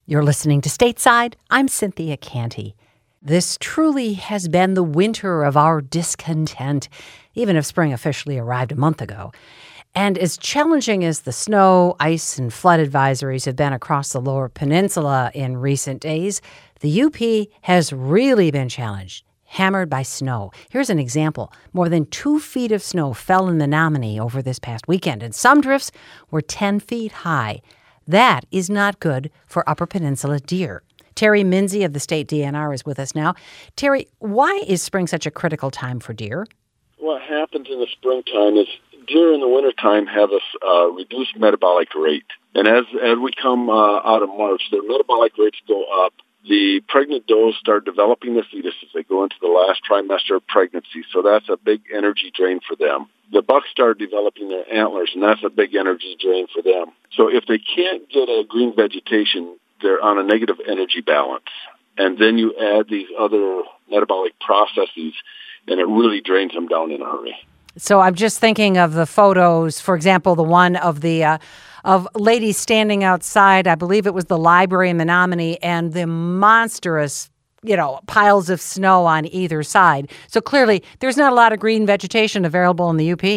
You're listening to Stateside. I'm Cynthia Canty. This truly has been the winter of our discontent, even if spring officially arrived a month ago. And as challenging as the snow, ice, and flood advisories have been across the Lower Peninsula in recent days, the UP has really been challenged, hammered by snow. Here's an example. More than 2 feet of snow fell in Menominee over this past weekend, and some drifts were 10 feet high. That is not good for Upper Peninsula deer. Terry Minzey of the state DNR is with us now. Terry, why is spring such a critical time for deer? What happens in the springtime is deer in the wintertime have a reduced metabolic rate. And as we come out of March, their metabolic rates go up. The pregnant does start developing their fetuses. They go into the last trimester of pregnancy, so that's a big energy drain for them. The bucks start developing their antlers, and that's a big energy drain for them. So if they can't get a green vegetation, they're on a negative energy balance. And then you add these other metabolic processes, and it really drains them down in a hurry. So I'm just thinking of the photos, for example, the one of the of ladies standing outside, I believe it was the library in Menominee, and the monstrous, piles of snow on either side. So clearly, there's not a lot of green vegetation available in the UP.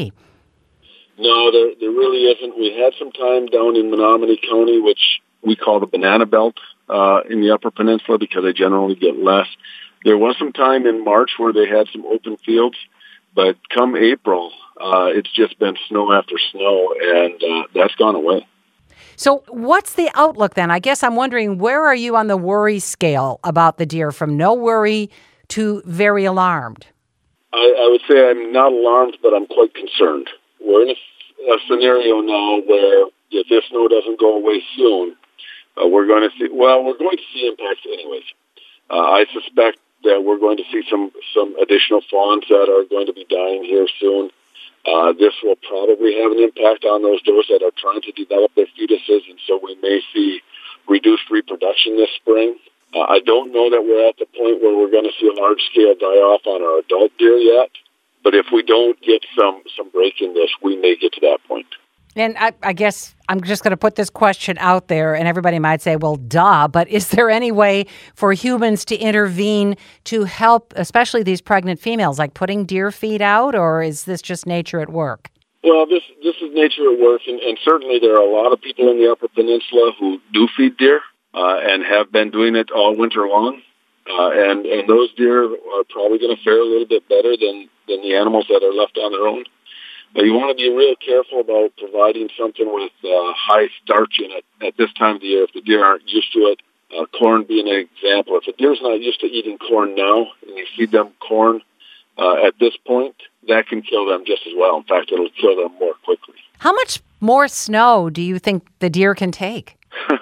No, there really isn't. We had some time down in Menominee County, which we call the banana belt in the Upper Peninsula because they generally get less. There was some time in March where they had some open fields, but come April, it's just been snow after snow, and that's gone away. So what's the outlook then? I guess I'm wondering, where are you on the worry scale about the deer, from no worry to very alarmed? I would say I'm not alarmed, but I'm quite concerned. We're in a scenario now where if this snow doesn't go away soon, we're going to see impacts anyways. I suspect that we're going to see some additional fawns that are going to be dying here soon. This will probably have an impact on those does that are trying to develop their fetuses, and so we may see reduced reproduction this spring. I don't know that we're at the point where we're going to see a large-scale die-off on our adult deer yet, but if we don't get some break in this, we may get to that point. And I guess I'm just going to put this question out there, and everybody might say, well, duh, but is there any way for humans to intervene to help, especially these pregnant females, like putting deer feed out, or is this just nature at work? Well, this is nature at work, and certainly there are a lot of people in the Upper Peninsula who do feed deer and have been doing it all winter long, and those deer are probably going to fare a little bit better than the animals that are left on their own. But you want to be real careful about providing something with high starch in it at this time of the year if the deer aren't used to it. Corn being an example. If a deer's not used to eating corn now and you feed them corn at this point, that can kill them just as well. In fact, it'll kill them more quickly. How much more snow do you think the deer can take?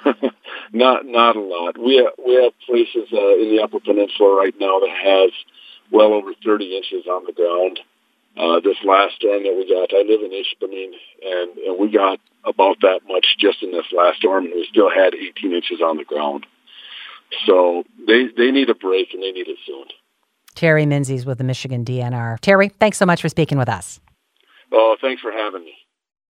Not a lot. We have places in the Upper Peninsula right now that has well over 30 inches on the ground. This last storm that we got, I live in Ishpeming, and we got about that much just in this last storm, and we still had 18 inches on the ground. So they need a break, and they need it soon. Terry Minzey's with the Michigan DNR. Terry, thanks so much for speaking with us. Oh, thanks for having me.